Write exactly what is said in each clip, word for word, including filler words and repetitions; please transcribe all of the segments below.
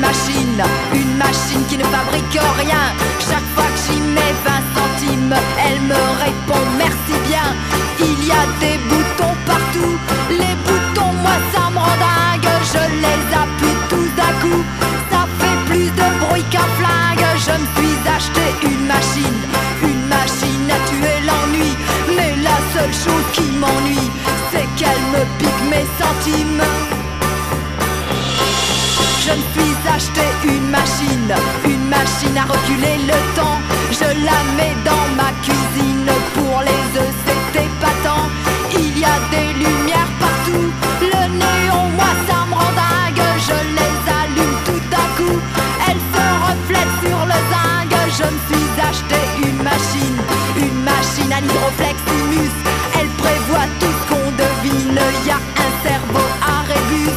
machine, une machine qui ne fabrique rien. Chaque fois que j'y mets vingt centimes, elle me répond merci bien. Il y a des boutons partout, les boutons moi ça me rend dingue. Je les appuie tous à coup, ça fait plus de bruit qu'un flingue. Je me suis acheté une machine, une machine à tuer l'ennui. Mais la seule chose qui m'ennuie, c'est qu'elle me pique mes centimes. Je me suis acheté une machine, une machine à reculer le temps. Je la mets dans ma cuisine, pour les œufs c'est épatant. Il y a des lumières partout, le néon moi ça me rend dingue. Je les allume tout à coup, elles se reflètent sur le zinc. Je me suis acheté une machine, une machine à l'hydrofleximus. Elle prévoit tout ce qu'on devine, y a un cerveau à rébus.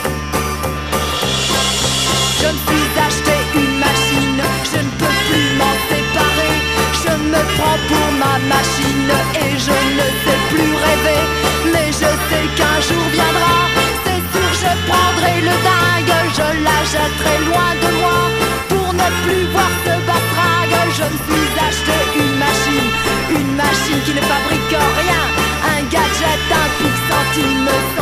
Je me suis acheté une machine, je ne peux plus m'en séparer. Je me prends pour ma machine et je ne sais plus rêver. Mais je sais qu'un jour viendra, c'est sûr je prendrai le dingue. Je la jetterai loin de moi pour ne plus voir ce batrague. Je me suis acheté une machine, une machine qui ne fabrique rien. Un gadget, un pic centime.